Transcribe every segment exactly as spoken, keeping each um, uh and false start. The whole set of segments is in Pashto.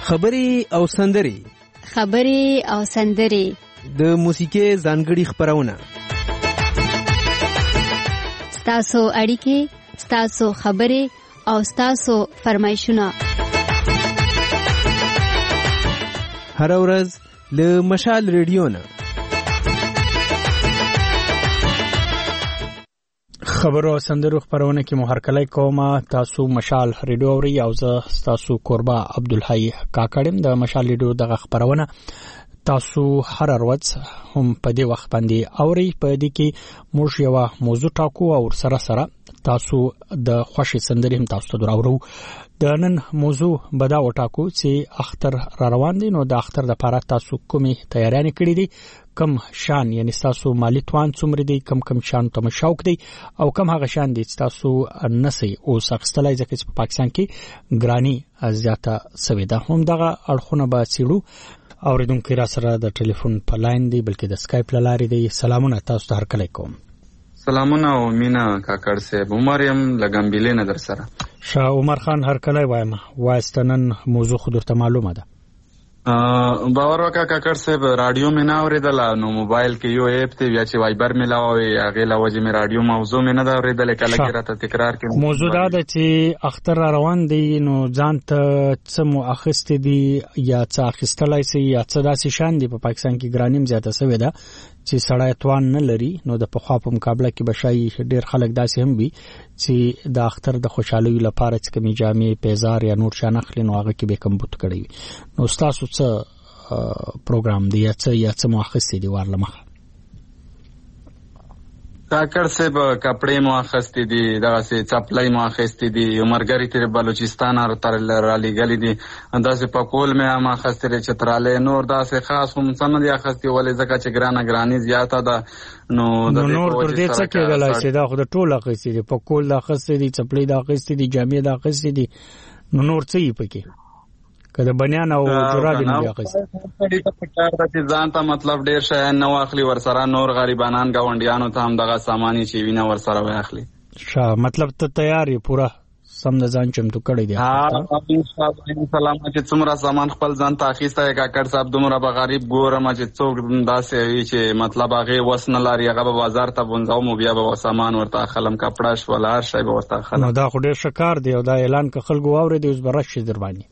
خبري او سندري خبري او سندري د موسیقي ځانګړي خبرونه ستاسو اړیکې ستاسو خبري او ستاسو فرمایشونه هر ورځ له مشال ریډیو نه خبرو سندرو خبرونه کې مو هرکلی کومه تاسو مشال ریډیو اوري او زه تاسو قربا عبدالحی کاکړم د مشال ریډیو دغه خبرونه تاسو هر ورځ هم په دې وخت باندې اوري. په دې کې موږ یو موضوع ټاکو او سره سره تاسو د خوشي سندري هم تاسو ته دراورو. د نن موضوع بدا وټاکو چې اختر را روان دي، نو د اختر د لپاره تاسو کومې تیاریاں کړې دي، کم شان یعنی تاسو مالی توان څومره دي، کم کم شان ته شوق دي او کم هغه شان دي چې تاسو نسي او سخستلای ځکه چې په پاکستان کې ګرانی زیاته سوي ده. هم دغه اړخونه به سیړو اوریدونکو را سره د ټلیفون په لاین دی بلکې د سکایپ لارې دی. سلامونه تاسو ته هرکلی کوم. سلامونه او مینا کاکړ صاحب، عمر يم لګمبلې نه در سره. شاه عمر خان هرکلی وایم، واستنن موضوع خو درته معلومه ده. باور وکړه کاکړ صاحب، رادیو مې نه اوریدل، نو موبایل کې یو اپ ته بیا چې وایبر ملاوي هغه لوجه مې رادیو موضوع مې نه دا اوریدل، کله کې راته تکرار کړم. موضوع دا ده چې اختر روان دی، نو ځان ته څه مو اخیستې دي یا څه اخیستلای سي یا څه داسې شان دي. په پاکستان کې ګرانیم زیاته سوي ده چې سړی توان نه لري، نو د پخوا په مقابله کې بشای ډیر خلک داسې هم وي چې د اختر د خوشحالۍ لپاره چې کمی جامې پیزار یا نور شان اخلي، نو هغه کې به کم بوت کړی. نو تاسو څه پروګرام دی یا څه یا څه مؤخص دي ورلمه کاکړ صاحب؟ کپڑے مؤخص دي، دغه سي چپلای مؤخص دي، عمرګری تر بلوچستان ار تر رالی گلی دي، اندازه پکول مې مؤخص تر چتراله، نور داسې خاص هم سم دي اخستي ولې ځکه چې ګرانه ګرانی زیاته ده. نو د نور تر دې څه کېدلای شي دا خو د ټوله اخستي دي، پکول د اخستي دي، چپلای د اخستي دي، جامې د اخستي دي، نو نور څه یې پکې کله بنیان او جرابې نه اخستي. ځان ته مطلب ډیر شي نو اخلي ورسره، نور غریبانان گاونډیانو ته هم دغه سامانی چې وینه ورسره واخلي. شاه مطلب ته تیاری پورا سم د ځان چمتو کړی دی. ها ان شاء الله سلام چې څومره سامان خپل ځان ته اخیسته کاکړ صاحب، دومره به غریب ګورم چې څوک داسې وي چې مطلب هغه وسنه لري، هغه به بازار ته بونځاو مو بیا به سامان ورته خلم کپڑا شول هر شی به ورته خلم. نو دا خو ډیر شکار دی او دا اعلان ک خلکو واوري دی اوس برش در باندې.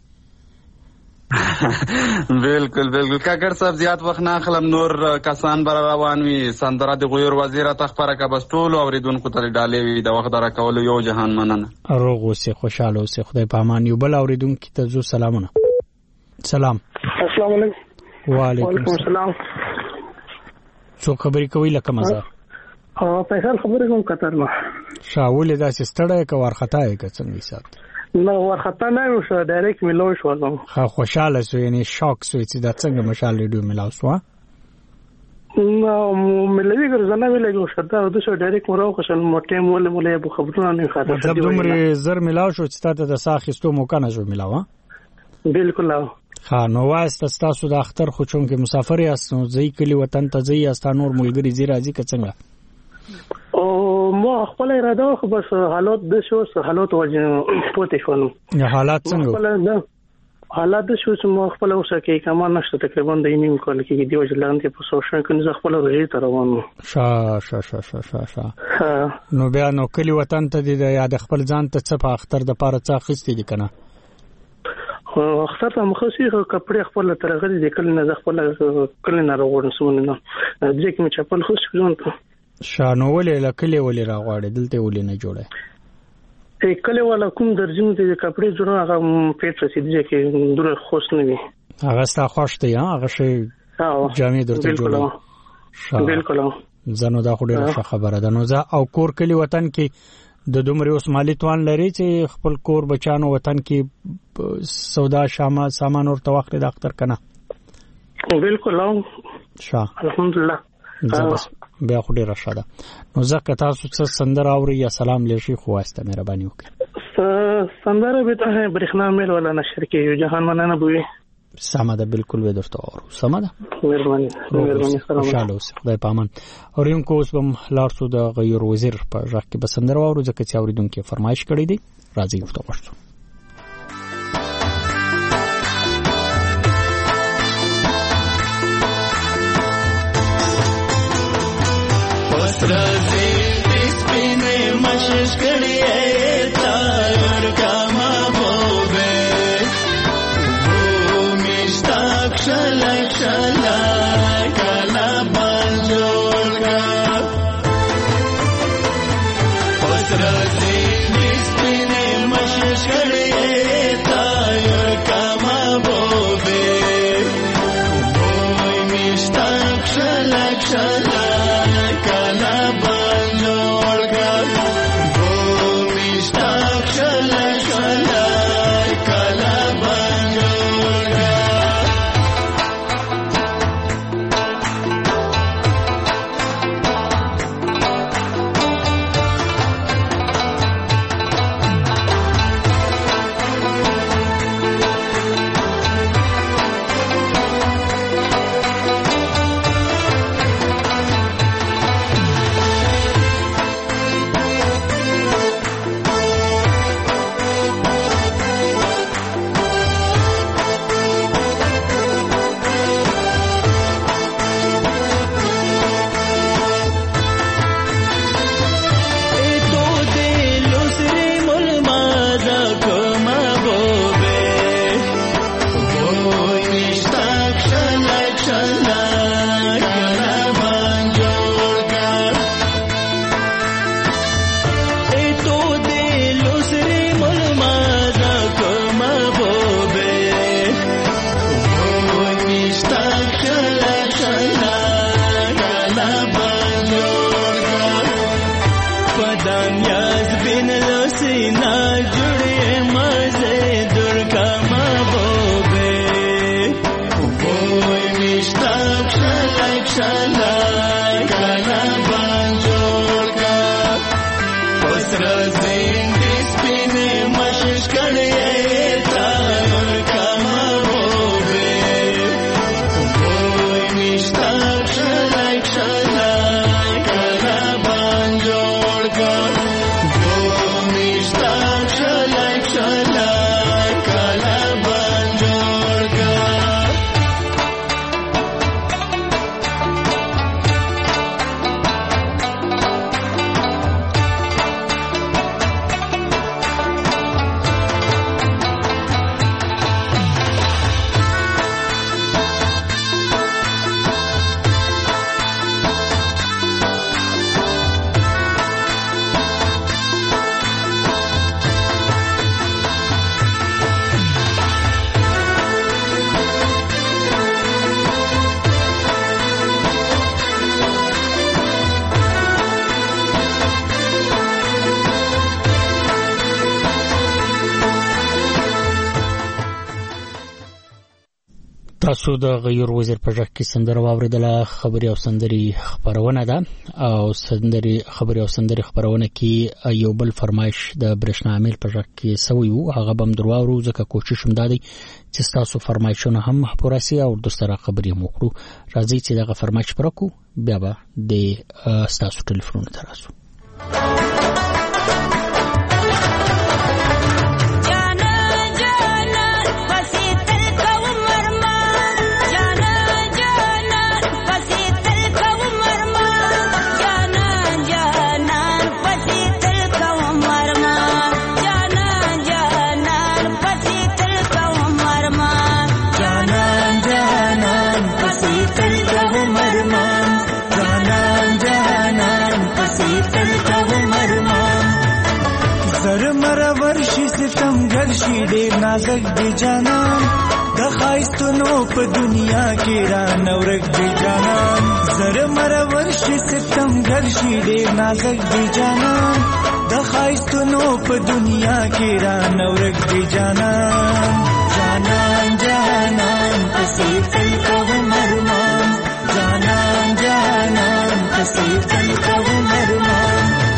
بالکل بالکل کاکړ صاحب، زیات وخت نه خلم، نور کسان بر روان وي. سندره د غویر وزیر تخبره کا بس ټول اوریدونکو ته ډالې وي د وخت را کول. یو جهان مننه، روغ اوسې، خوشاله اوسې، خدای په امان. یو بل اوریدونکو ته زو سلامونه. سلام. السلام علیکم. وعلیکم السلام. څو خبرې کوي لکه مزه؟ اه فیصل خبرې کوم قطر ما. شاول دا سستړی کا ورختا یې که څنګه حساب؟ نو ورختا نه شو، ډایرکټ ملو شو. خو خوشاله سو یعنی شاک سو چې دا څنګه مشال ریډیو ملاو سو؟ نو ملوي ګرځنه ویلې شو دا د شو ډایرکټ مرو خشن موټه مول مولې ابو خبرونه نه خاطر. مطلب دومره زر ملاو شو چې تاسو د ساخستو موقع نه شو ملاو؟ بالکل. ها نو واسطه تاسو د اختر خو چون کې مسافر یاست، نو ځای کلی وطن ته ځای یاست، نور ملګری زی راځي که څنګه؟ او ما خپل اراده خو بس حالات د شو حالات وجه پوتې شول. حالات څنګه؟ حالات د شو چې ما خپل اوسه کې کمان نشته، تقریبا د نیم کال کې دی وجه لاندې په سوشل کې نه خپل روزي تر روانو. شا شا شا شا شا شا نو بیا نو کلی وطن ته دی یا د خپل ځان ته څه په اختر د پاره څه اخیستې دي کنه؟ اختر ته مخصوصي کپڑے خپل ترغلي د کله نه خپل کله نه راوړم سمونه نه ځکه چې خپل خوش ځون ته شانو ولې لکلې ولې راغواړي دلته ولې نه جوړه ای کله ولا کوم درځم د کپڑے جوړه هغه پیټ رسیدي چې دوره خوش نه وي هغه ستا خوښ دی هغه شی جامې درته جوړه بالکل زنو دا خو ډیره خبره ده. نو ځا او کور کلی وطن کې د دومره اوس مالی توان لري چې خپل کور بچانو وطن کې سودا شامه سامان ورته واخلي د اختر کنه؟ بالکل شاه الحمدلله بیا خو ډیره ښه ده. نو ځکه تاسو څه سندره اورئ یا سلام لشي خو واسطه مهرباني وکړئ. سندره به ته برېښنا میل ولا نشر کې یو جهان مننه بوي. سمه ده بالکل به درته اورو. سمه ده مهرباني مهرباني سلام خوشاله اوسئ خدای پامان. اوریونکو اوس بم لارسو د غیر وزیر په ځکه کې به سندره اورو ځکه چې اوریدونکو فرمایش کړی دی. راځي ورته ورسو. تاسو د غیر وزیر په ځای کې سندره واوریدله. خبري او سندري خبرونه ده او سندري خبري او سندري خبرونه کې یو بل فرمایش د برېښنا عامل په ځای کې سوی وو، هغه بم درواورو ځکه کوشش هم دادی چې تاسو فرمایشونه هم پوره سي او د سره خبري مو کړو. راځي چې دغه فرمایش پرکو بیا به د تاسو ټلیفون ته راسو. ډېر نازک دی جانان د خایستونو په دنیا کې را نورک دی جانان زر مر ورشي ستم ګرشي ډېر نازک دی جانان د خایستونو په دنیا کې را نورک دی جانان جانان جانان پسې تل کوم مرمان جانان جانان پسې تل کوم مرمان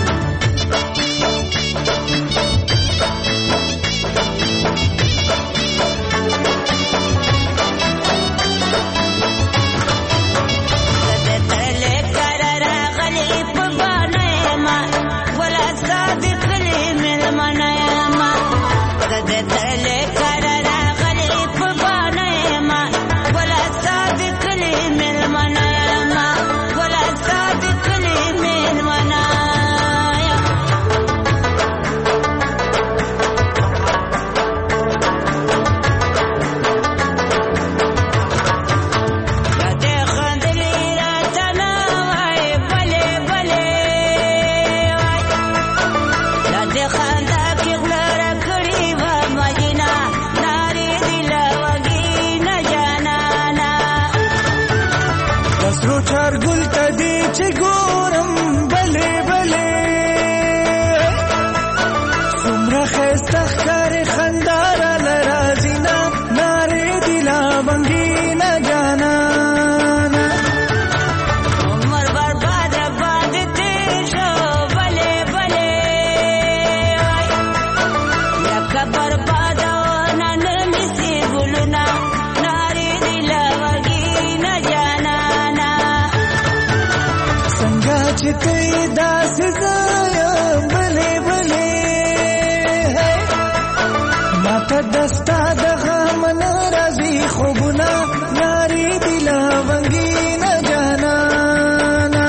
دستا دغه من راځي خوبونه ناری دلا ونګي نه جانانا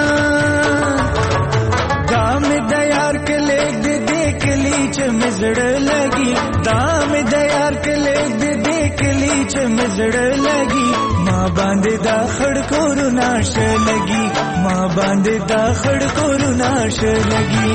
دام د یار کله دې دې کلی چې مزړ لګي دام د یار کله دې دې کلی چې مزړ لګي ما باندې دا خړ کورو ناش لګي ما باندې دا خړ کورو ناش لګي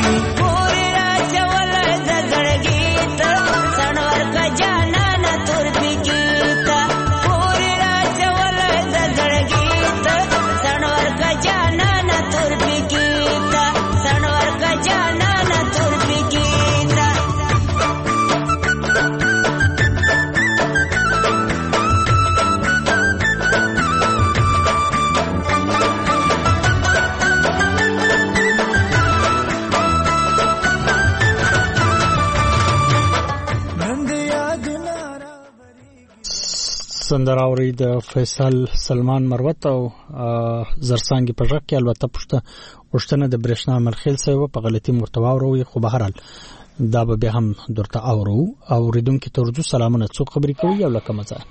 سندره اوري د فیصل سلمان مروت او زرسانګي په ژغ کې البته پښته وشتنه د برېښنا ملخیل سوی په غلطي مرتوا وروي خو به هرال دا به هم درته اورو او ریدونکو ترجو سلامونه څو خبرې کوي او لکه مزه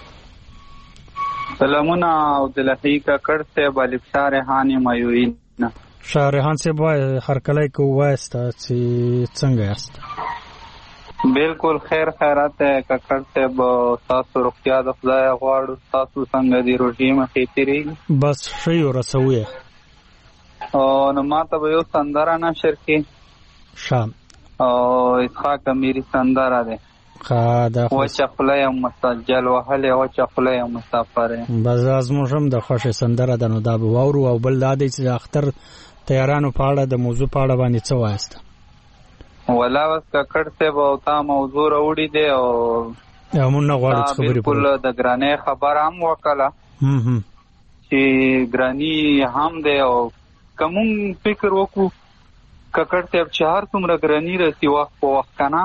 سلامونه او د لحیقه کړته بالک شارحان مایوین شارحان سے وای هر کله کو واسطه چې څنګه یاست بالکل خیر خیرات ہے ککړ ته به تاسو روغتیا د خدای غواړو تاسو څنګه دی روټي مخې تیری بس شی ورسوي او نو ماته به یو سندره نشر کې شام او اسحاق امیری سندره ده خاده و چخله مسجل وهله و چخله مسافر بس ازموږم د خوښ سندره ده نو دا به وورو او بل دادی چې اختر تیارانو پاړه د موضوع پاړه باندې څه وایسته ولا وس ککړ ته به تا موضوع وروړي دی او یا مونږ نه غواړو خبرې بالکل د ګرانۍ خبر هم وکړه چې ګرانی هم دی او کوم فکر وکړو ککړ ته چې هر څومره ګرانی رسی وخت په وخت کنه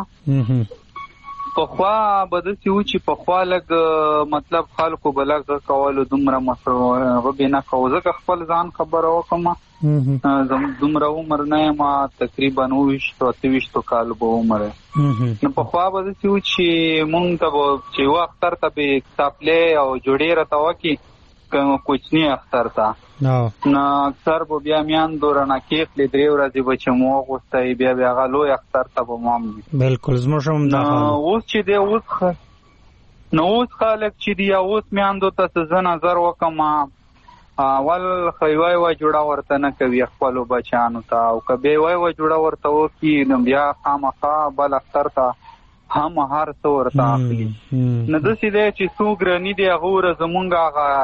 په خوا بده سی و چې په خوا لګ مطلب خلکو بلګ کولو دومره مسو بنا کوزه خپل ځان خبر وکم زم دومره عمر نه ما تقریبا نوش تو تیش تو کال به عمر نو په خوا بده سی و چې مونږ ته چې وخت تر ته به تپلې او جوړې راته وکی کوچنی اختر تا نه اکثر به بیا میان دورانه کې خپل درې ورځې بچمو غوستای بیا بیا غلو اختر ته به مام بالکل زموږ هم دا اوس چې دی اوس نو اوس خلک چې دی اوس میان دوته څه نظر وکما اول خوای وای جوړا ورته نه کوي خپل بچانو ته او کبه وای وای جوړا ورته وکي نو بیا خامخا بل اختر ته هم هر څو ورته اخلي نه د سیده چې څو ګرانی دی هغه زمونږه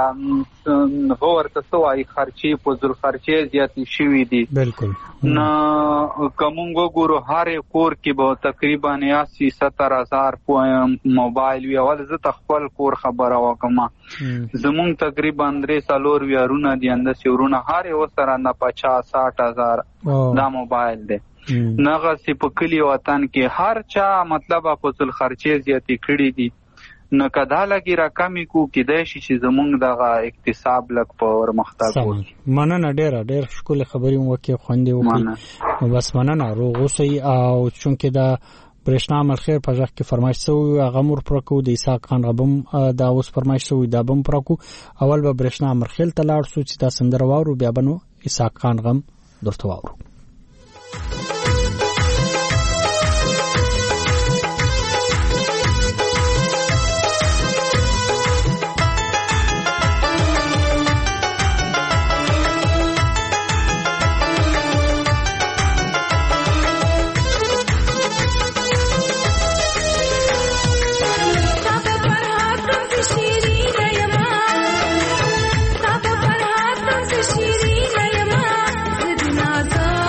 هغه ورته سوای خرچي په ذل خرچي زیاتې شوې دي بالکل نه کومو ګورو هر کور کې به تقریبا اسی ستر هزار موبایل وی اول زه تخپل کور خبره وکم زمونږ تقریبا درې سالور ویارونه دي اند سیورونه هر یو سره نه پچاس ساټ هزار دا موبایل دی نغه سی په کلی وطن کې هر چا مطلب په څل خرچې زیاتې کړې دي نو کدا لګي رقمې کو کې د شي چې زمونږ دغه اقتصاب لګ په ورمختګ وي مننه ډېر ډېر شکل خبرې مو کې خوندې وکړي بس مننه روغوسي او چونکې دا برېښنا ملخیر په ځخ کې فرمایش سوی هغه مور پرکو د اسحاق خان غبم دا اوس فرمایش سوی دا بم پرکو اول به برېښنا ملخیل ته لاړ سو چې دا سندره واورو بیا بنو اسحاق خان غم درته واورو Shiri Rayama, Sidna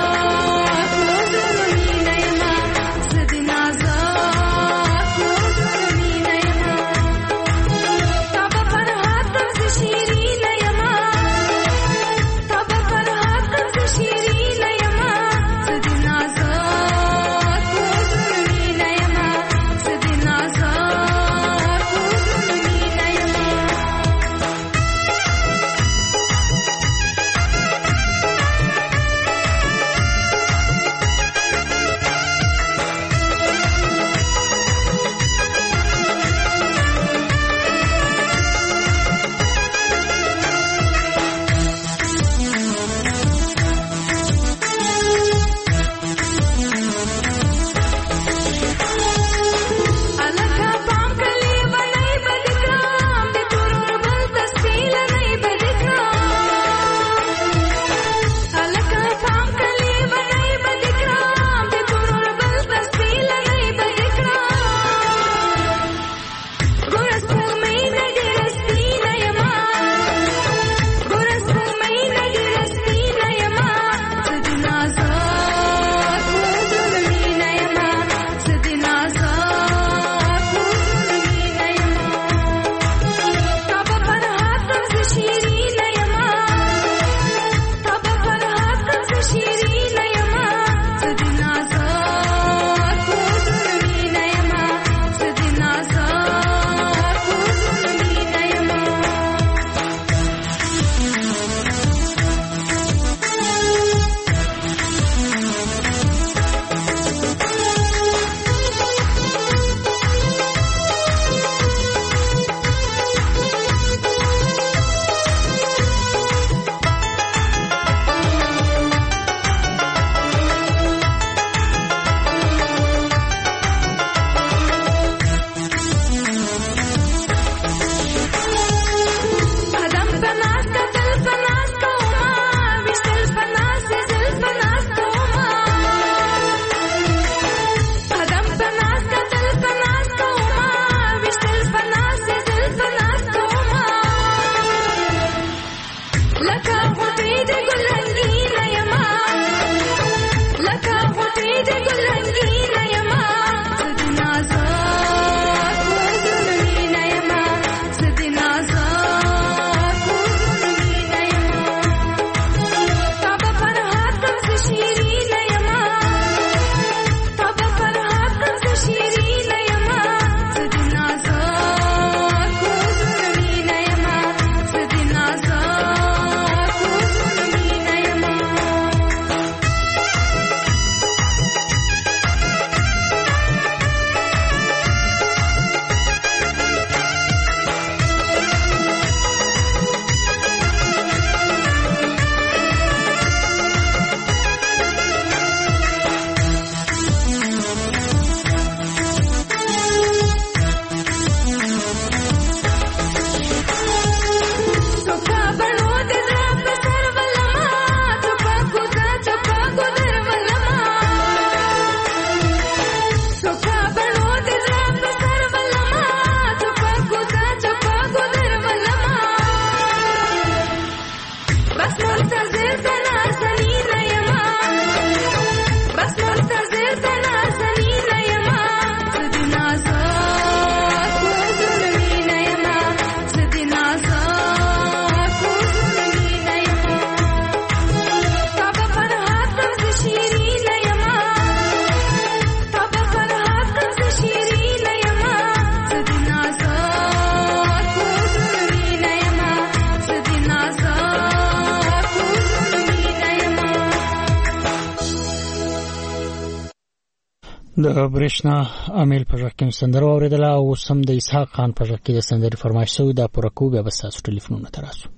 د برېښنا امیل په ژغ کې سندره واورېدله او اوس هم د اسحاق خان په ژغ کې د سندرې فرمایش شوی دا پوره کوو بیا به ستاسو ټلیفونونه ته راسو.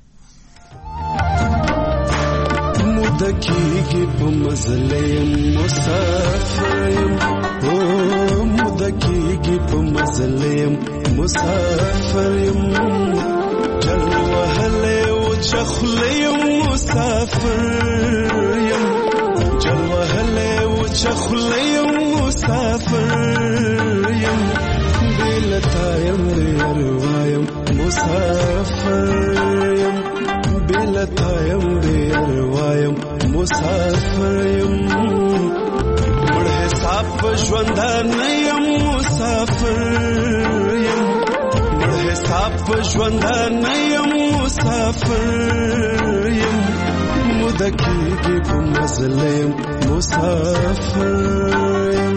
موده کېږي په مزله یم مسافر یم او موده کېږي په مزله یم مسافر یم جل وهلی وچه خوله یم مسافر یم جل وهلی وچه خوله یم مسافر یم بېلتا یم بېروا یم مسافر یم بېلتا یم بېروا یم مسافر یم مړ حساب په ژوندانه یم مسافر یم مړ حساب په ژوندانه یم مسافر یم موده کېږي په مزله یم مسافر یم.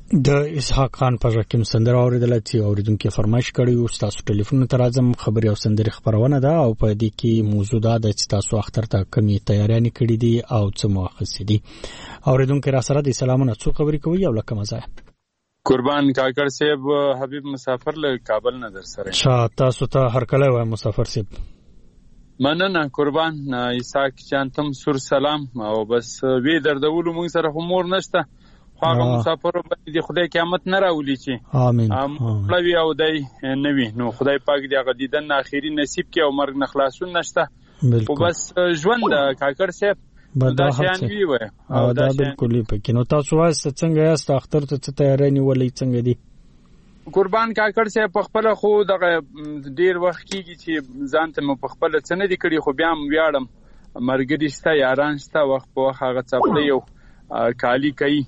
د اسحاق خان په ژکه سندره اوریدل چې اوریدونکو فرمایش کړی او تاسو ټلیفون ته راځم خبري او سندري خبرونه ده او په دې کې موضوع ده چې تاسو اختر ته کمی تیاریاں کړې دي او څه مواخصې دي اوریدونکو را سره د سلامونه څو خبري کوي او لکه مزه قربان کاکړ صاحب حبیب مسافر له کابل نه در سره شاه تاسو ته هر کله وای مسافر صاحب مننه قربان عیسی جان تم سور سلام او بس وی دردولو موږ سره همور نشته هغه مسافر باندې خدای قیامت نه راولي چې امين امين او دای نوی نو خدای پاک دې هغه دیدن اخیری نصیب کې او مرګ نه خلاصون نشته او بس ژوند کاکړ صاحب دا شان وی وای او دا بالکل پکې نو تاسو واسه څنګه یاست اختر ته تیاری نیولې څنګه دي قربان کاکړ صاحب په خپل خو دغه ډیر وخت کېږي چې ځان ته مو په خپل څه نه دي کړی خو بیا م ویاړم مرګ دې شته یاران شته وخت په وخت هغه څپلې یو کالی کوي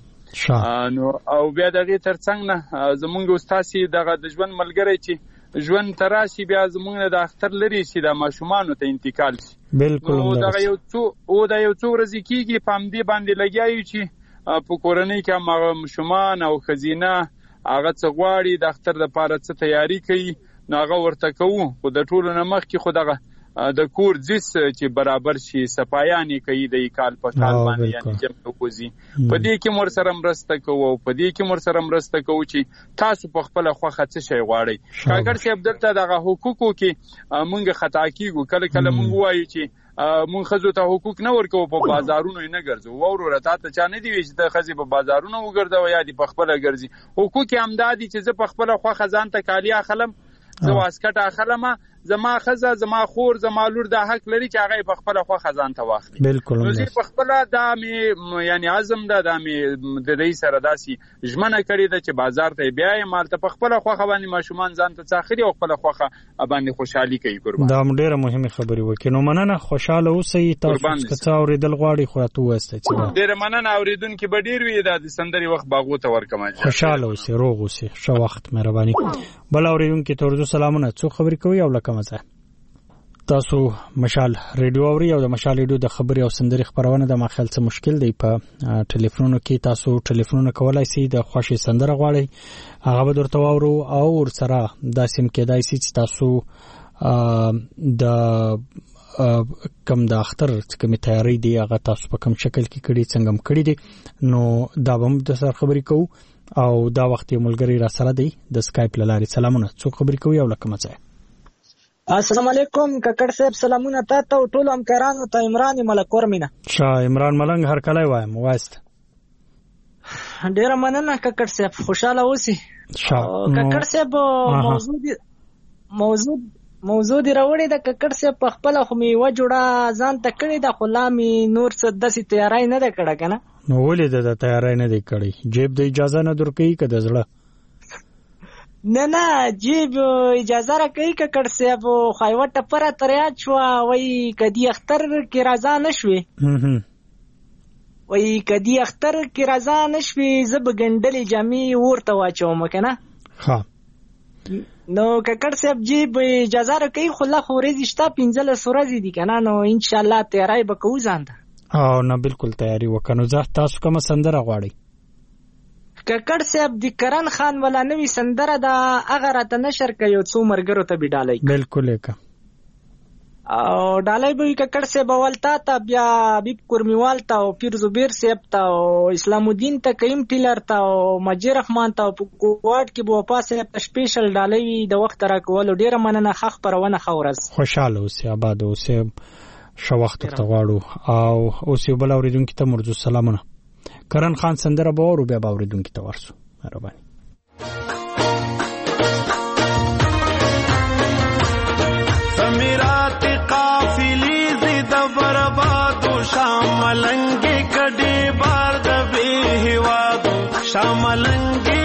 نو او بیا دغه ترڅنګ نه زمونږ استاد دغه د ژوند ملګری چې ژوند تراشي بیا زمونږ د اختر لري چې د ماشومان ته انتقال شي بالکل نو دغه یو څو او د یو څو ورځې کېږي په همدې باندې لګیایو چې په کورنۍ کې هم ماشومان او خزینه هغه څه غواړي د اختر لپاره څه تیاری کوي نو هغه ورته کوو خو د ټولو نه مخکې خو دغه د کور ځیس چې برابر شي صفایانې کوي د کال په کال باندې یعنی جمع کوزي په دې کې مر سره مرسته کوو په دې کې مر سره مرسته کوو چې تاسو په خپل خوخه څه شي غواړئ کاکړ صاحب دلته دغه حقوقو کې مونږ خطا کیږو کله کله مونږ وایو چې مونږ خزو ته حقوق نه ورکو په بازارونو نه ګرځو او ورته ته چا نه دی وی چې ته خزي په بازارونو وګرځو یا دی په خپل ګرځي حقوق همدادي چې زه په خپل خوخه ځان ته کالی اخلم زه واسکټ اخلم زما خزه زما خور زما لور د حق لري چې هغه په خپل خو خزان ته واخلي بالکل نو زه په خپل د می یعنی عزم ده د می د دې سره داسي ژمنه کړی ده چې بازار ته بیا یې مال ته په خپل خو باندې ماشومان ځان ته څاخري او خپل خو باندې خوشحالي کوي قربان دا ډیره مهمه خبره وکړو نو مننه خوشاله اوسئ تاسو چې اوریدل غواړي خو ته واسته چې ډیره مننه اوریدونکو به ډیر وی د سندري وخت باغو ته ورکم خوشاله اوسئ روغ اوسئ شو وخت مهرباني بل اوریدونکو ته ورته سلامونه څو خبرې کوي او لکه مزه تاسو مشال ریډیو اوري او د مشال ریډیو د خبري او سندري خبرونه د ماخل څه مشکل دی په ټلیفونونو کې تاسو ټلیفونونه کولای شئ د خوشي سندره غواړئ هغه به درته واورو او سره د سیم کې دای شي چې تاسو د کم د اختر کمی تیاری دی هغه تاسو په کم شکل کې کړی څنګه کړی دی نو دا هم د سر خبري کو او دا وخت یو ملګری را سره دی د سکایپ لاري سلامونه څو خبري کوي او لکه مزه السلام علیکم ککړ صاحب سلامونه تاسو ته ټول همکارانو ته عمران ملک ورمنه شاه عمران ملنګ هر کله وایم وایست ډیر مننه ککړ صاحب خوشاله اوسئ شاه ککړ صاحب موضوع دی موضوع موضوع دی راوړی د ککړ صاحب په خپل خو می و جوړه ځان ته کړی د غلامي نور څه د سي تیاری نه ده کړه کنه نو ولې د تیاری نه دی کړی جیب د اجازه نه درکې کده زړه نه نه جیب اجازه را کوي ککړ صاحب خو یو ټپره تریاد شو وای کدی اختر کې رضا نشوي وای کدی اختر کې رضا نشوي زب ګندلې جامي ورته واچوم کنه ها نو ککړ صاحب جیب اجازه را کوي خو لا خورې زشتا پنځله سورې دي کنه نو ان شاء الله تیاری وکړو ځان ته او نه بالکل تیاری وکړو زه تاسو کوم سندره غواړئ ککړ صاحب د کرن خان ولا نوی سندره دا اگر ته نشر کوي څو مرګرو ته بډالای بالکل کا او ډالای به ککړ صاحب ولتا ته بیا حبیب قرمیوال ته او پیر زبیر صاحب ته او اسلام الدین ته کریم ټیلر ته او مجید رحمان ته په کوټ کې بو پاسه سپیشل ډالای د وخت را کول ډیره مننه خخ پرونه خورز خوشاله اوسئ آباد اوسئ شو وخت ته غواړو او اوسئ بل اوریدونکو ته مرجو سلامونه کرن خان سندره باور بیا باوریدونکو ته ورسو مهرباني سمیرات قافلی زید بربادو شاملنگی کډی بار د به هوادو شاملنگی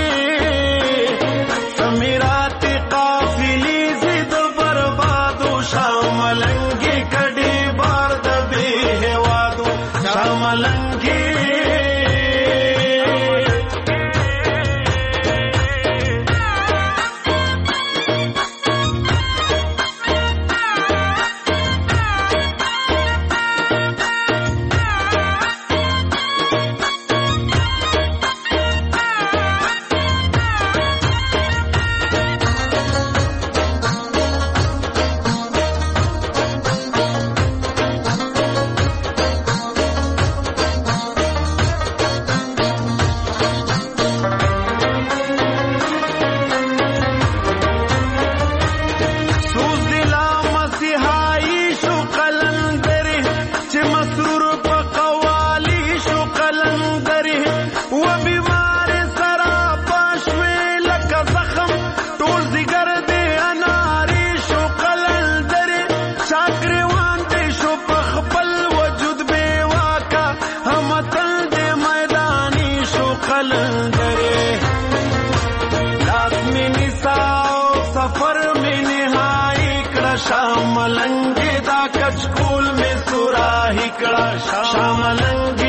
سمیرات قافلی زید بربادو شاملنگی کډی بار د به هوادو شاملنگی کړه شاملنګي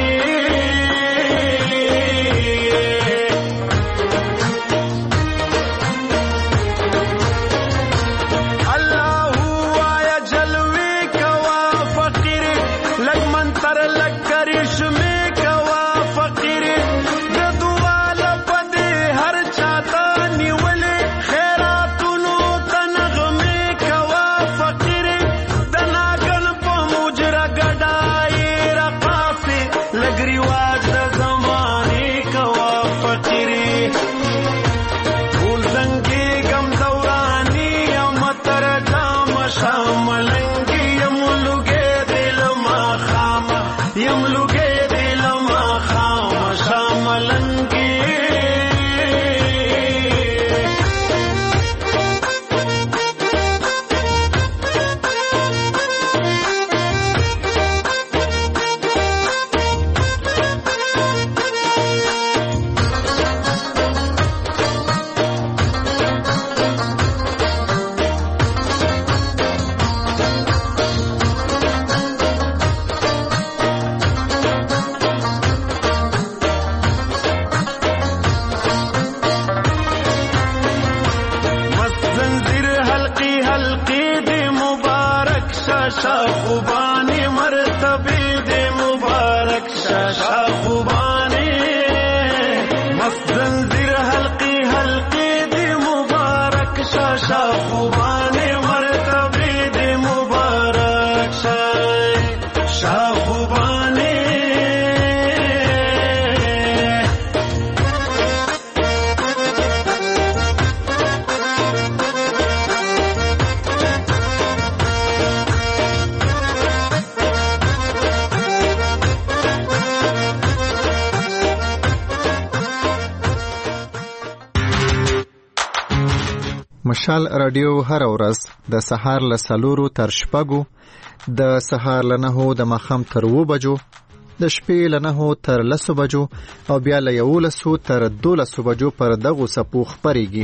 مشال رادیو هر ورځ د سهار له څلورو تر شپږو، د سهار له نهو د ماښام تر اوو بجو، د شپې له نهو تر لسو بجو او بیا له یولسو تر دولسو بجو پر دغو څپو خپرېږي.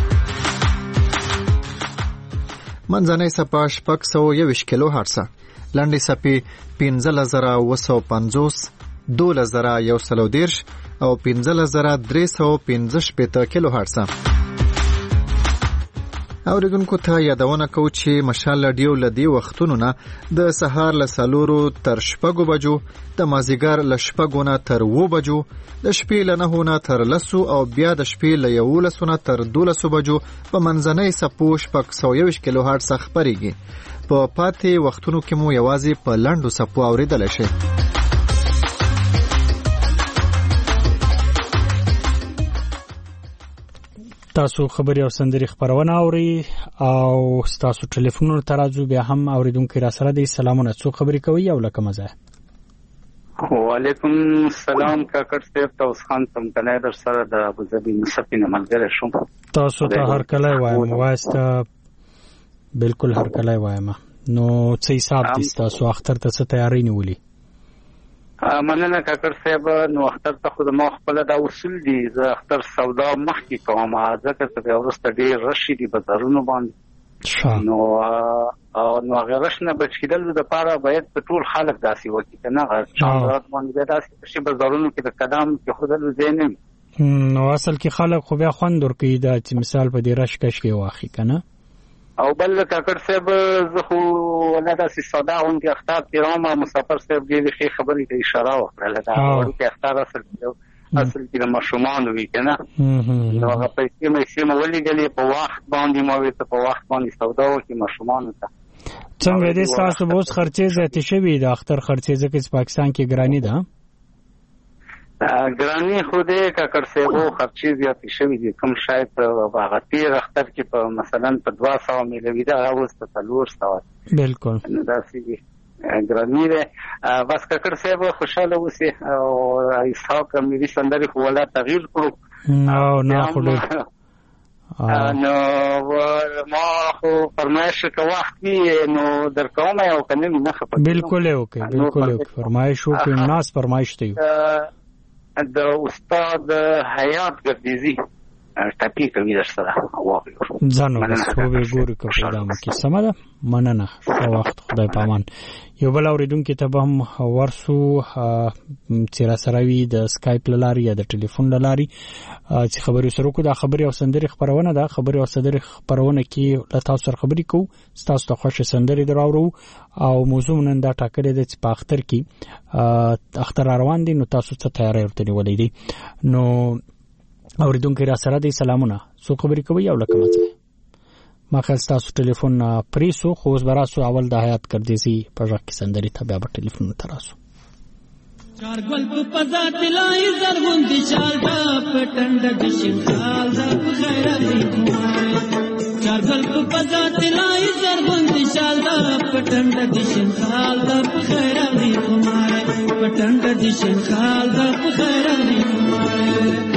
منځنۍ څپه شپږ سوه یوویشت کیلو هرڅه، لنډې څپې پنځلس زره اوه سوه پنځوس، دولس زره یو سل دېرش او پنځلس زره درې سوه پنځه شپېته کیلو هرڅه. اوریدونکو ته یادونه کوو چې مشال رادیو له دې وختونو نه د سهار له څلورو تر شپږو بجو، د مازدیګر له شپږو نه تر اوو بجو، د شپې له نهو نه تر لسو او بیا د شپې له یولسو نه تر دولسو بجو په منځنۍ څپو شپږ سوه یوویشت کیلو هرڅه خپرېږي. په پاتې وختونو کې مو یوازې په لنډو څپو اورېدلی شئ. تاسو خبري او سندري خبرونه اوري او تاسو ټلیفونونو ته راځو، بیا هم اوریدونکو را سره دي. سلامونه، څو خبري کوي او لکه مزه. وعلیکم السلام کاکړ صاحب، توس خان تم کنه در سره د ابوظبي مسفینه ملګری شوم. تاسو ته هر کله وایم واسطه بالکل هر کله وایم. نو څه حساب دي تاسو اختر ته څه تیاری نیولې؟ مننه کاکړ صاحب. نو اختر ته خو د ما خپل دا اصول دي، زه اختر سودا مخکې کوم ځکه چې وروسته ډېر رش دي بازارونو باندې. نو نو هغه رش نه بچ کېدل دپاره باید په ټول خلک داسې وکړي که نه چاندرات باندې داسې شي بازارونو کې د قدم کېښودلو ځای نه وي. نو اصل کې خلک خو بیا خوند ورکوي دا چې مثال په دې رش کش کې واخلي که نه. او بل کاکړ صاحب زه خو ولا داسې ساده غوندې اختر تېروم. مسافر صاحب ډېرې ښې خبرې ته اشاره وکړله. دا وړوکی اختر اصل اصل کې د ماشومانو وي که نه. نو هغه پیسې میسې مو ولیږلې په وخت باندې ما ورته په وخت باندې سودا وکړي ماشومانو ته. څنګه دې ستاسو به اوس خرچې زیاتې شوي د اختر خرچې ځکه چې پاکستان کې ګراني ده؟ ګراني خو دې کاکړ صاحبو خرچې زیاتې شوي دي. کوم شاید په هغه تېر اختر کې په مثلا په دوه سوه میلوي ده، هغه اوس په څلور سوه. بلکل نو داسې ګراني ده. بس کاکړ صاحب خوشحاله اوسې او اسحاق ملي سندرې خو ولا تغییر کړو. او نه خو ډېر نو ما خو فرمایش که وخت وي نو در کوم او که نه وي نه خفه کېږم. بلکل یې وکړئ، بلکل یې وکړئ. فرمایش وکړئ، ناس فرمایش ته یو د استاد حیات ګردیزي ټاپي کوي درسره واورو ځانو په وګورو کو په دامه کې سماده مننه شو وخت خدای پامان یو بل اوریدونکو ته به هم ورسو چې را سره وي د سکایپ لاري یا د ټلیفون لاري چې خبري سره کو دا خبري او سندري خبرونه دا خبري او سندري خبرونه کې له تاسو سره خبري کو تاسو ته خوښ سندري دراورو او موضوع نن دا ټاکلې د چې په اختر کې اختر روان دي نو تاسو ته تیاری ورته ولې دي نو اوریدونکو را سره دي سلامونه سو خبري کوي او لکه ماته ما خل تاسو ټلیفون پریسو خو اوس براسو اول د حیات کړ دي سي په ځکه سندري ته بیا په ټلیفون تراسو چار گل په پزا تلای زرغون دي چال دا پټند د شینخال دا خیر علي کومه چار گل په پزا تلای زرغون دي چال دا پټند د شینخال دا خیر علي کومه پټند د شینخال دا خیر علي کومه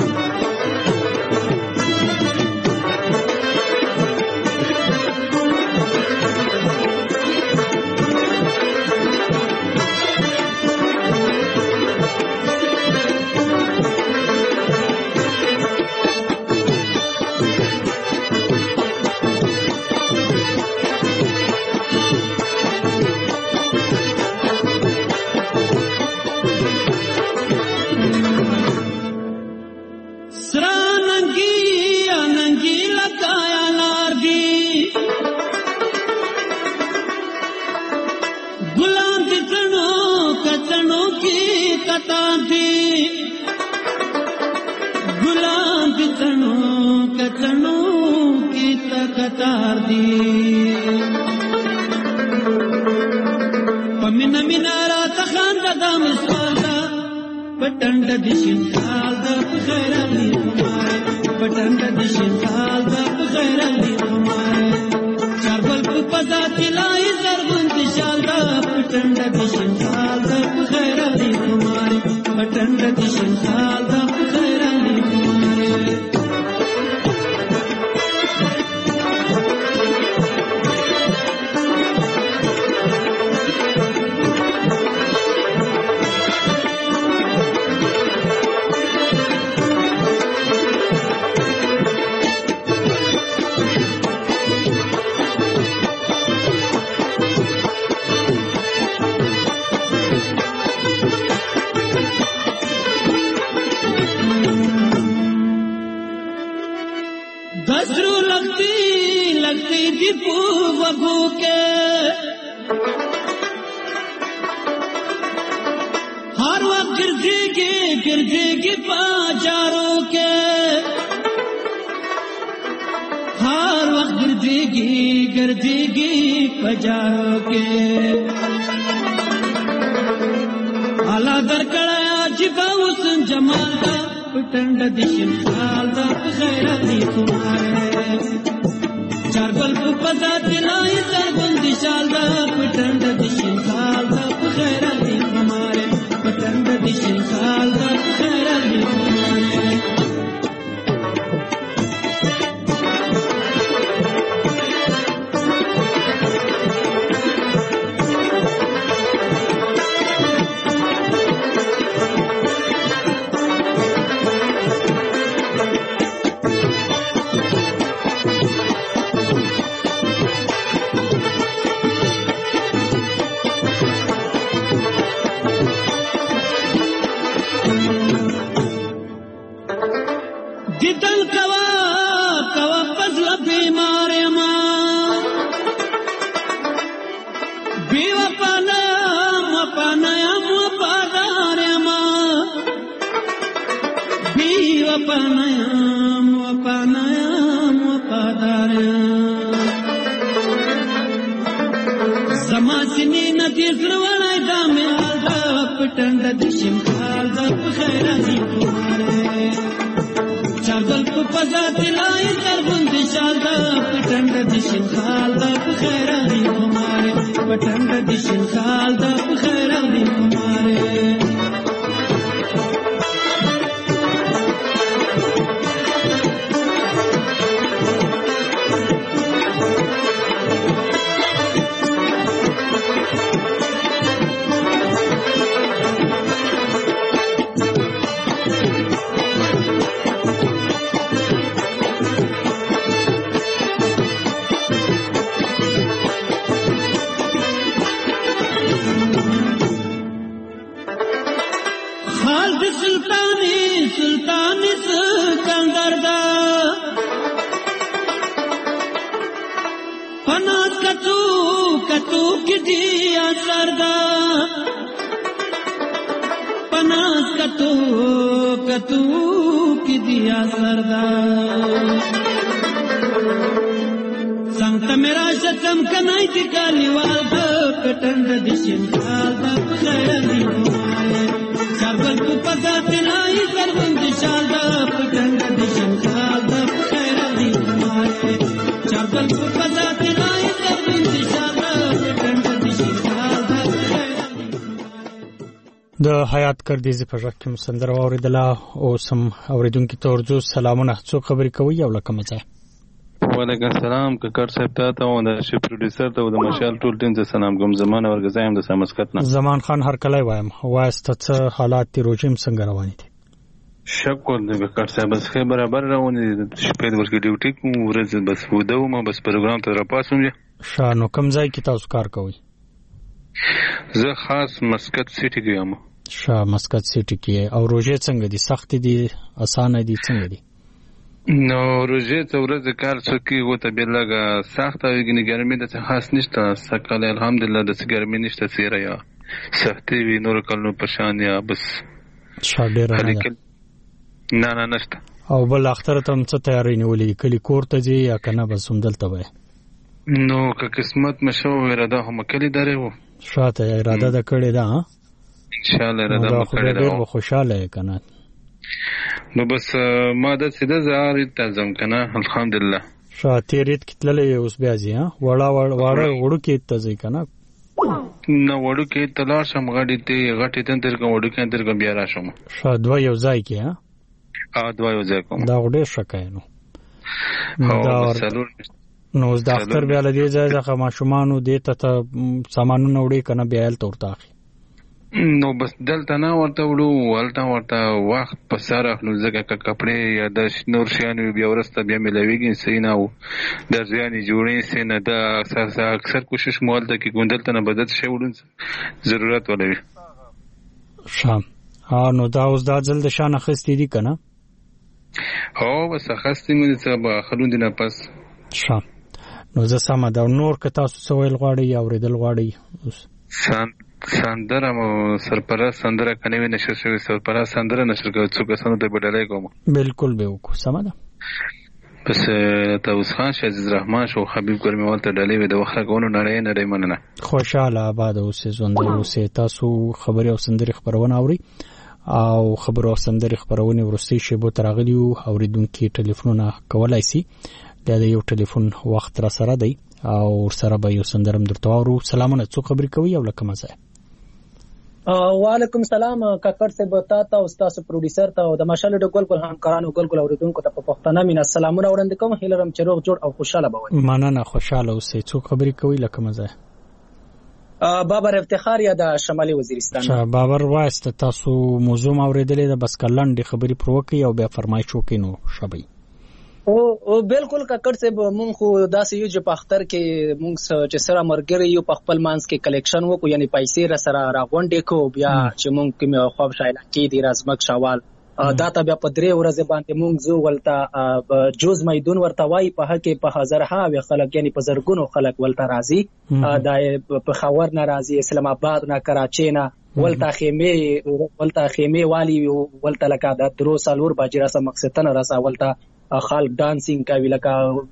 حال د سلطانی سلطانی سکندر دا پناز کتو کتو کی دی اثر دا پناز کتو کتو کی دی اثر دا سنگتا میرا شکم کنائی دی کالیوال دا پتند دی شنکال دا پخیر دی موائے چارگل کو پتا تلائی سربند شال دا پتند دی شنکال دا پخیر دی موائے چارگل کو پتا تلائی سربند شال دا پتند دی شنکال دا پخیر دی موائے. د حیات کردیزی په ژغ کې مسندر واوریدله. اوس هم اوریدونکي ته ورځو سلامونه. څوک خبرې کوي او له کومه ځای؟ وعلیکم السلام ککړ صاحب ته او د شي پروډوسر ته او د مشال ټول ټیم ته سلام کوم. زمان ورګزایم د سمسکت نه زمان خان هر کله وایم واسطه څه حالات دی روجیم څنګه روان دي؟ شکر دې ککړ صاحب بس خیر برابر روان دي. شپې د ورګ ډیوټي کوم ورځ بس ودو ما بس پروګرام ته را پاسوم. شانو کوم ځای کې تاسو کار کوئ؟ زه خاص مسکت سیټي کې یم. شاه مسکت سیټي کې. او روجه څنګه دي؟ سخت دي اسانه دي څنګه دي؟ نو روزه ته ورځ کار څوکي وته بلګه سخت او ګنې ګرمي د خاص نشته. سکل الحمدلله د ګرمي نشته سیره یا سختي وی نور کلو پشان یا بس شاډه نه نه نه نشته. او بل اختر ته هم څه تیاری نیولې کلی کور ته ځي یا کنه بس همدلته وای؟ نو که قسمت مشو اراده هم کلی درې وو شاته اراده د کړې ده ان شاء الله اراده وکړې ده. ډېر خوشاله کنه. نو بس ما د سیده زار تنظیم کنه الحمدلله. شاته ریت کتللې اوس بیا زی ها وړا وړا وړو کې تځي کنه. نو وړو کې تلار شم غړې ته غټې تن تر کوم وړو کې تر کوم بیا راشم. شاده دوه یو ځای کې ها ا دوه یو ځای کوم. دا وړې شکاینو دا نو د اختر بیا لدی ځای ځکه ماشومان دې ته سامانونه وړي کنه بیا ال تورتاخي. نو بس دلته نه ورته وړو ولته ورته وخت په سره نو ځکه کپڑے یا د نور شیانو بیا ورسته بیا ملويږي سینا او د ځواني جوړې سینه د اکثر کوشش مول ته کې ګوندلته نه بدت شي وړون ضرورت ولوي شام. ها نو دا اوس دا ځل د شان خستې دي کنه. او بس خستې مې څه به خلون دي نه پس شام. نو زه سم دا نور که تاسو سوال غواړي یا اوریدل غواړي سان سندره مو سرپرست سندره کني نشر شوی سرپرست سندره نشر کوي څوک سند ته بدلای کوم. بالکل به وکړو سم ده. بس تاسو خان شه عزیز رحمان شو حبیب ګرمیوال ته ډلې د وخت غونو نړۍ نړۍ مننه. خوشاله آباد اوسې ژوند اوسې. تاسو خبري او سندري خبرونه اوري او خبرو او سندري خبرونه ورستي شیبو ترغلیو اوریدونکو ټلیفونونه کولای شي. دا یو ټلیفون وخت را سره دی او سره به یو سندرم درته اورو. سلامونه څوک خبرې کوي او لکه مزه؟ وعلیکم السلام کاکړ صاحب ته او استاد پروډوسر ته او د مشال د ګل ګل همکارانو ګل ګل اوریدونکو ته په پښتنه مینا سلامونه وړاندې کوم. هیلرم چې روغ جوړ او خوشاله بوي. مننه خوشاله اوسئ. څوک خبرې کوي لکه مزه؟ بابر افتخار یا د شمالي وزیرستان. شاه بابر واسطه تاسو موضوع اوریدلې د بس کلند خبرې پروکي او بیا فرمایش وکړي نو شبي. او او بالکل ککړ صاحب مونږ خو داسې یو چې په اختر کې مونږ چې سره مرګري یو په خپل مانس کې کلیکشن وکړو یعنی پیسې را سره راغونډې کو بیا چې مونږ کوم خواب شایله کې دی رازمک شوال دا ته بیا په درې ورځې باندې مونږ زو ولتا جوز میدون ورته وای په هکې په هزارها و خلک یعنی په زرګونو خلک ولتا راځي دا په خاور ناراضي اسلام آباد نه کراچي نه ولتا خیمه ولتا خیمه والی ولتا لکه د درو سالور باجرا سم مقصد نه راسا ولتا خلق ډانسینګ کوي لکه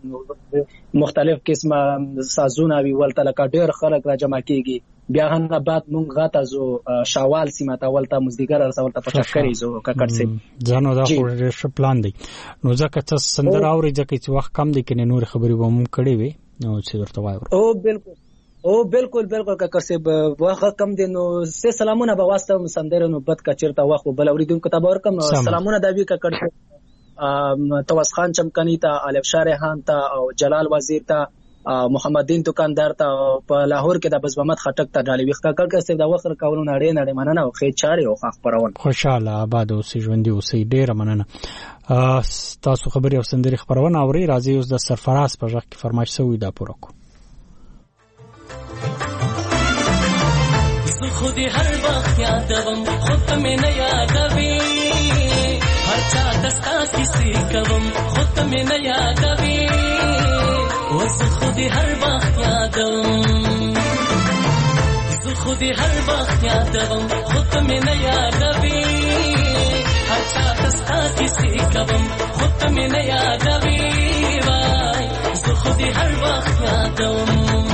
مختلف قسمه سازونه وی ولته لکه ډېر خلک را جمع کیږي. بیا هم بعد مونږ غاته زو شوال سیمه ته ولته مزدګر ورته پچک کړی زو ککړ سي ځانو دا خو ډېر پلان دی. نو ځکه چې سندر اوري ځکه چې وخت کم دی کنه نور خبرې به مونږ کړې وي نو چې ورته وایو. او بالکل او بالکل بالکل ککړ سي وخت کم دی نو سه سلامونه به واسطه سندر نو بد کچرته وخت بل اوریدونکو ته ورکم. سلامونه دا وی ککړ توس خان چمکنی ته الف شارحان ته او جلال وزیر ته محمد دین دکاندار ته په لاهور کې د بزمت خټک ته ډالې وخت کړ کړ د وخت کارونه نړۍ نړۍ مننه او خې چاري او خاص پرون خوشاله آباد اوسې ژوندۍ اوسې ډېر مننه. تاسو خبري او سندري خبرونه اوري راځي اوس د سرفراز په ځخ کې فرمایش سوی دا پوره کو. خود هر وخت یادوم خود مې نه یادوي هر چا دستا کیسې کوم خود مې نه یادوي وز خود هر وخت یادوم زه خود هر وخت یادوم خود مې نه یادوي هر چا دستا کیسې کوم خود مې نه یادوي وای زه خود هر وخت یادوم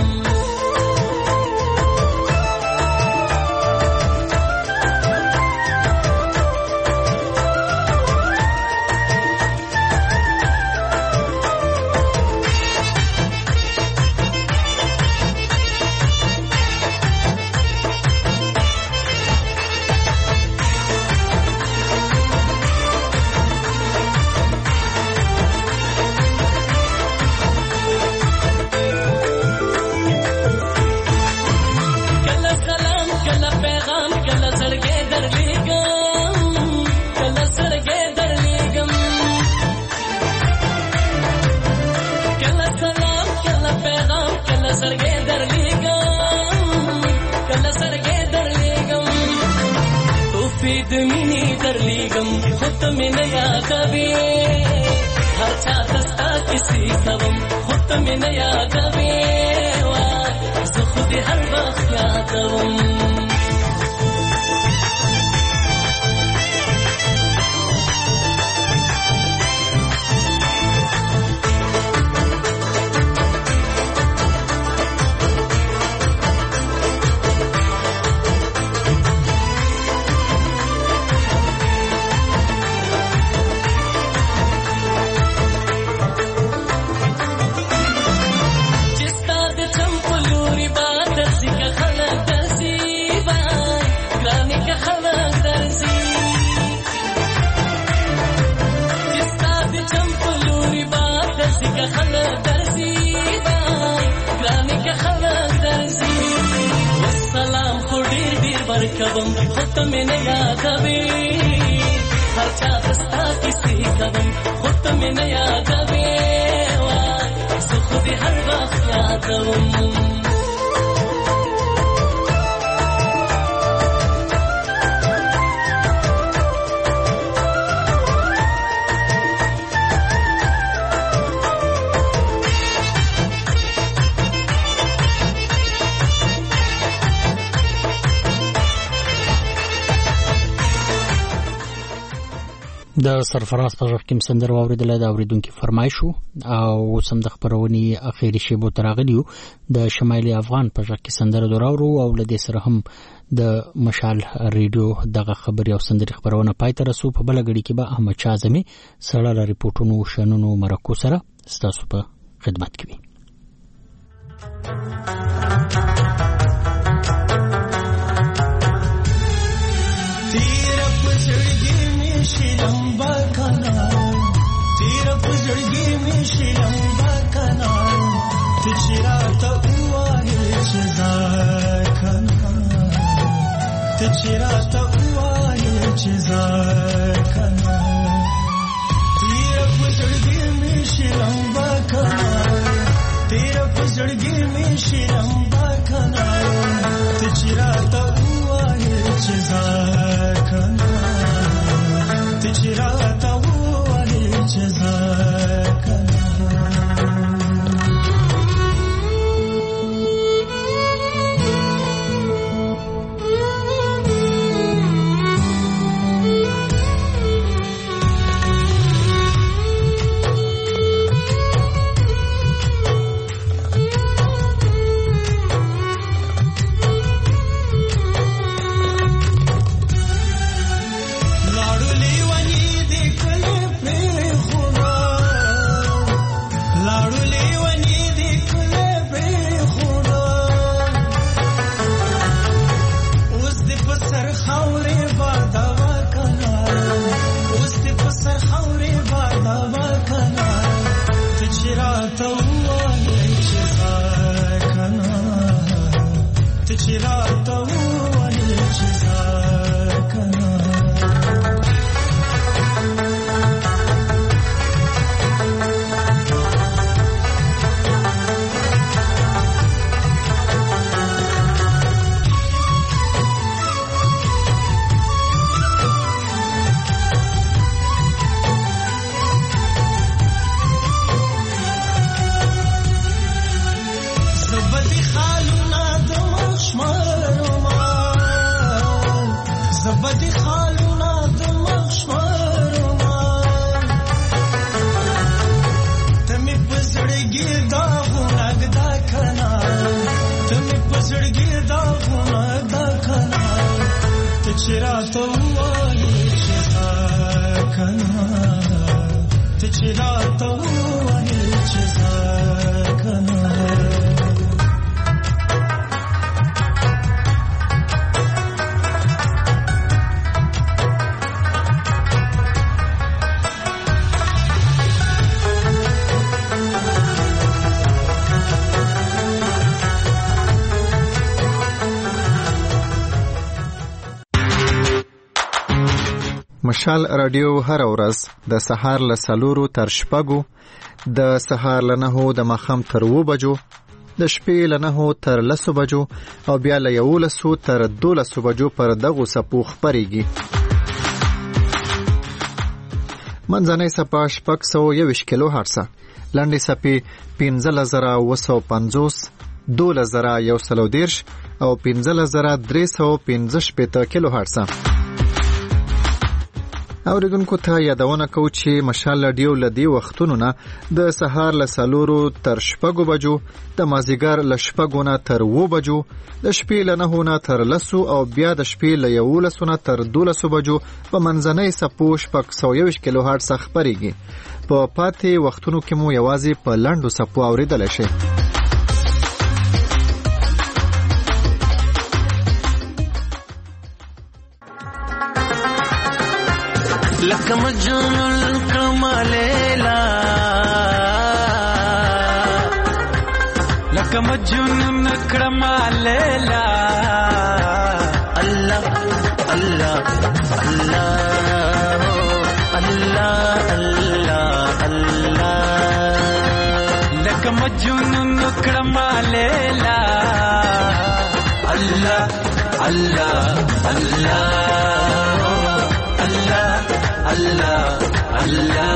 خود مې نه یادوي هر چا دستا کیسې کوم خود مې نه یادوي زه خود هر وخت یادوم کوم خود مې نه یادوي هر چا دستا کیسې کوم خود مې نه یادوي زه خود هر وخت یادوم د سرفراز په ژغ کې سندره واوریدله د اوریدونکو فرمایش او سم د خبرونې اخیری شیبو تراغلیو د شمالي افغان په ژغ کې سندره دراورو او لدې سره هم د مشال ریډیو دغه خبري او سندري خبرونه پای ته رسو په بل غړي کې به احمد شاه اعظمي سره ریپورتونو شنونو مرکو سره ستاسو په خدمت کې وي लंबा कनाल तेरा पुजड़गी में शी लंबा कनाल तिचरा तो हुआ है चिजार कनाल तिचरा तो हुआ है चिजार कनाल तेरा पुजड़गी में शी लंबा कनाल तेरा पुजड़गी में शी लंबा कनाल तिचरा तो हुआ है चिजार कनाल تجرات وعلي جزاك زبدي خالونه د مخشورما تمي پسړګي دا غونګ دا کنا تمي پسړګي دا غونګ دا کنا ته چیرته وایې چې کنا ته چیرته وایې چې کنا مشال رادیو هر ورځ د سهار له څلورو تر شپږو، د سهار له نهو د ماښام تر اوو بجو، د شپې له نهو تر لسو بجو او بیا له یولسو تر دولسو بجو پر دغو څپو خپرېږي. منځنۍ څپه شپږ سوه یوویشت کیلو هرڅه، لنډې څپې پنځلس زره اوه سوه پنځوس، دولس زره یو سل او دېرش او پنځلس زره درې سوه پنځه شپېته کیلو هرڅه. اوریدونکو ته یادونه کوو چې مشال رادیو له دې وختونو نه د سهار له څلورو تر شپږو بجو، د مازدیګر له شپږو نه تر اوو بجو، د شپې له نهو نه تر لسو او بیا د شپې له یولسو نه تر دولسو بجو په منځنۍ څپو شپږ سوه یوویشت کیلو هرټز خپرېږي. په پاتې وختونو کې مو یوازې په لنډو څپو اورېدلی شي. لکه مجنون کمالیلا لکه مجنون کمالیلا الله الله الله الله الله الله لکه مجنون کمالیلا الله الله الله Allah Allah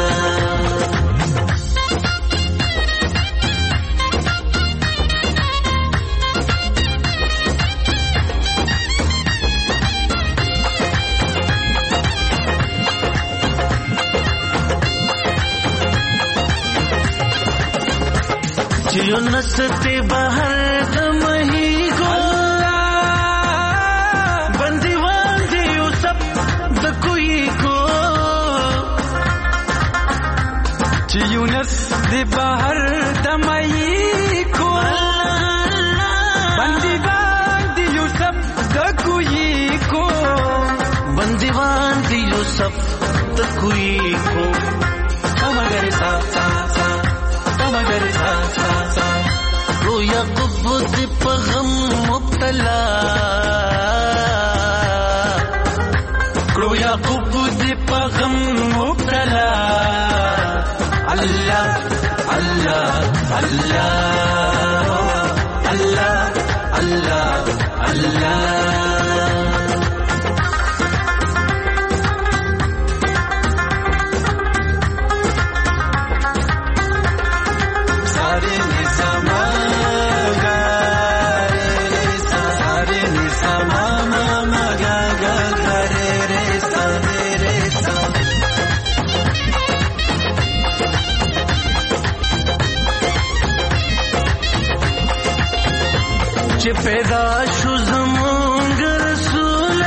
जियो नसते बाहर दमही को बंदी वांदी सब दकुई को यूनस दे बाहर दमई को बंदीवान दियो सब दकुई को बंदीवान दियो सब दकुई को समगरे सा सा सा समगरे सा सा सा रोया कुब्बुद पगम मुब्तला रोया कुब्बुद पगम मुब्तला Allah Allah Allah Allah Allah Allah sare nizama gare sare nizama mama ga ga gare re sare re sare چې پیدا شو زمونږ رسول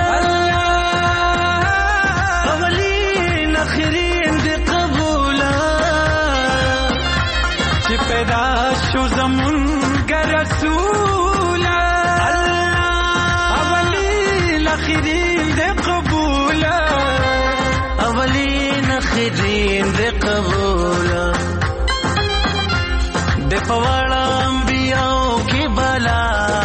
الله اولین اخرین دی قبولا چې پیدا شو زمونږ رسول الله اولین اخرین دی قبولا اولین اخرین دی قبولا د پواړه انبیاء کی بلا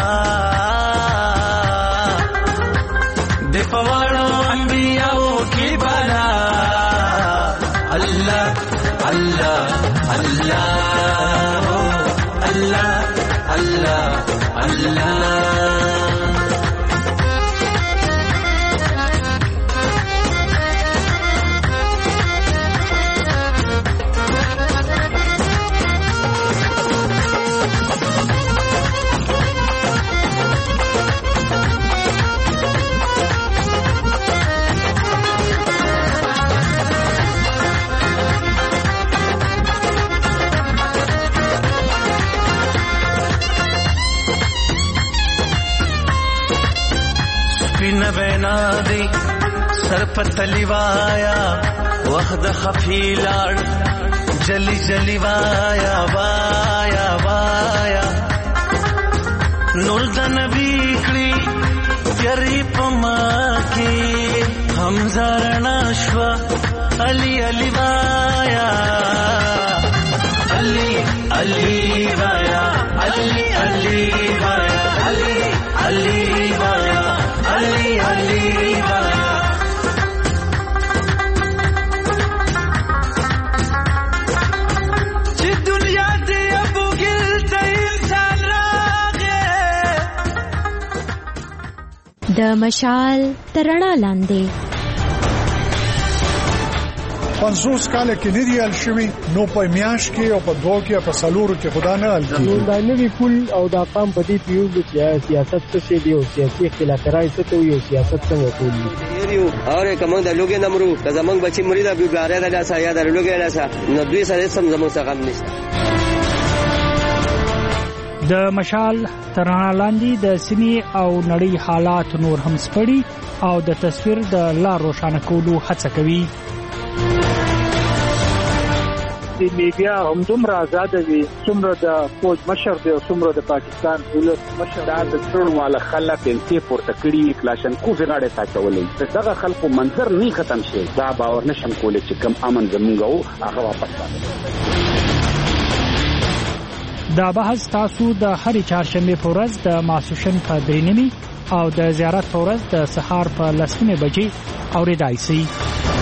پواړو انبیاء کی بلا الله الله الله الله الله الله سپین بینا دی سر پتلی وایا وخت خفیلار جلی جلی وایا وایا وایا نور د نبی کړي یری پما کې حمزه رڼا شوا علی علی وایا علی علی وایا علی علی وایا علی علی وایا علی علی وایا چې دنیا دې ابو ګل ته انسان راغې د مشال ترڼا لاندې پنځوس کال کې نه دی ال شوی نو په میاش کې او په دوه کې په سلورو کې خدا نه ال کی دا نوی پول او دا قام په دې پیوږي چې سیاست څه دی او سیاسي اختلافات څه کوي او سیاست څنګه کوي یو اوره کوم د لوګي نمرو که زمنګ بچی مریدا بیګاره دا لاسه یا د لوګي لاسه نو دوی سره سم زموږ څخه غم نشته د مشال ترڼا لاندې د سیمې او نړۍ حالات نور هم سپړي او د تصویر د لار روښانه کولو هڅه کوي د میډیا هم دومره آزاد وي څومره د فوج مشر دی او څومره د پاکستان ولس مشر دا د ټول والا خلک انتي پورته کړي کلاشن کو غاړه تاچولې دغه خلکو منظر نه ختم شي دا باور نشم کولای چې کم امن زمونږ او هغه واپس راځي دا بحث تاسو د هرې چهارشنبه په ورځ د ماسوشن په درې نیمې او د زیارت په ورځ د سهار په لس نیمې بجې اورېدای شئ